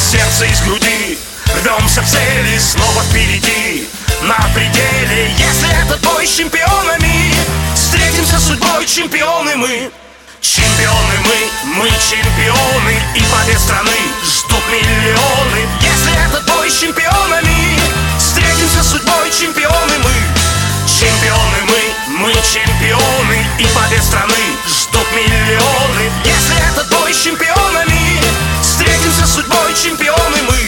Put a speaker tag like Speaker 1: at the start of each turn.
Speaker 1: сердца, из груди. Рвемся к цели, снова впереди, на пределе. Если этот бой с чемпионами, встретимся с судьбой, чемпионы мы. Чемпионы мы чемпионы, и побед страны ждут миллионы. Если этот бой с чемпионами, встретимся с судьбой, чемпионы мы. Чемпионы мы чемпионы, и побед страны ждут миллионы. Если этот бой с чемпионами, встретимся с судьбой, чемпионы мы.